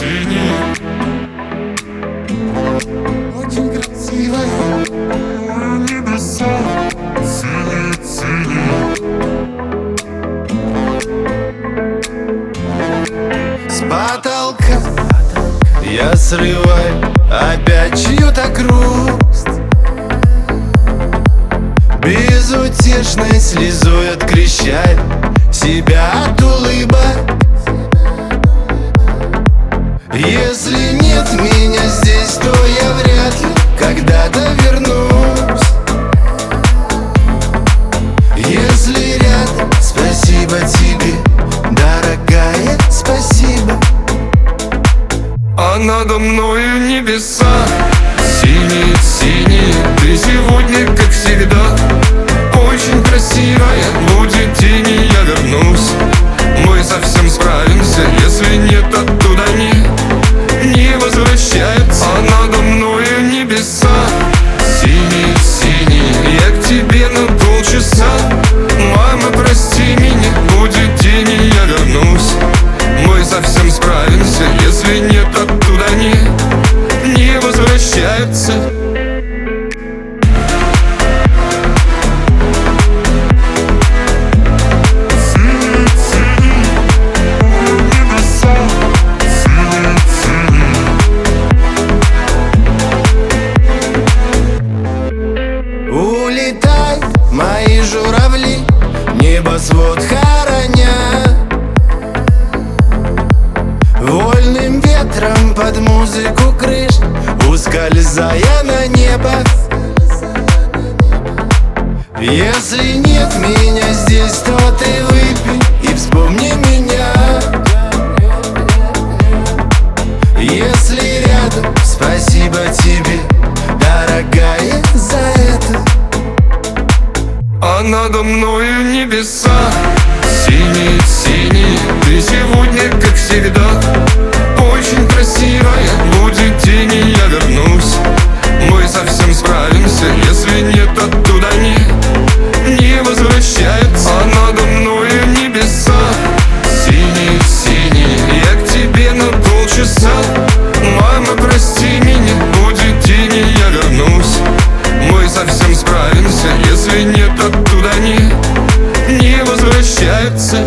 синий, очень красивая. Небеса синие, синие. С потолка я срываю опять чью-то грусть, безутешной слезой открещаю себя от улыбок. Если нет меня здесь, то я вряд ли когда-то вернусь. Если рядом, спасибо тебе, дорогая, спасибо. А надо мною небеса синие, синие. Ты сегодня, как всегда, очень красивая. Будет день, и я вернусь. Мы совсем справимся. Если нет, оттуда не возвращается. А надо мною небеса синие, синие. Я к тебе на полчаса. Мама, прости меня. Будет день, и я вернусь. Мы совсем справимся. Если нет, оттуда не возвращается. Улетай, мои журавли, небосвод хороня, вольным ветром под музыку крыш, ускользая на небо. Если нет меня здесь, то ты выпей и вспомни меня. Если рядом, спасибо тебе, дорогая, за это. А надо мною небеса синие, синие. Ты сегодня, как всегда, очень красивая. Будет день, и я вернусь. Мы совсем справимся. Если нет, оттуда не возвращается. А надо мною небеса синие, синие. Я к тебе на полчаса. Мама, прости меня. Будет день, и я вернусь. Мы совсем справимся. Если нет, оттуда не возвращается.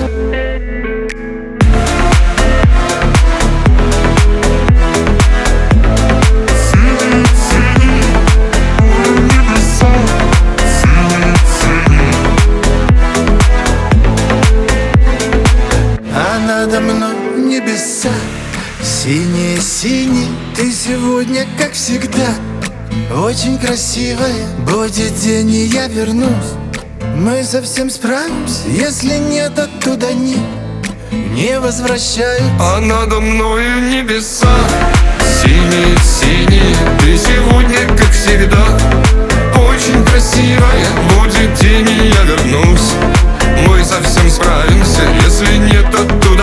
А надо мной небеса синие, синие. Ты сегодня, как всегда, очень красивая. Будет день, и я вернусь. Мы совсем справимся. Если нет, оттуда не возвращаются. А надо мною небеса синие, синие. Ты сегодня, как всегда, очень красивая. Будет день, и я вернусь. Мы совсем справимся. Если нет, оттуда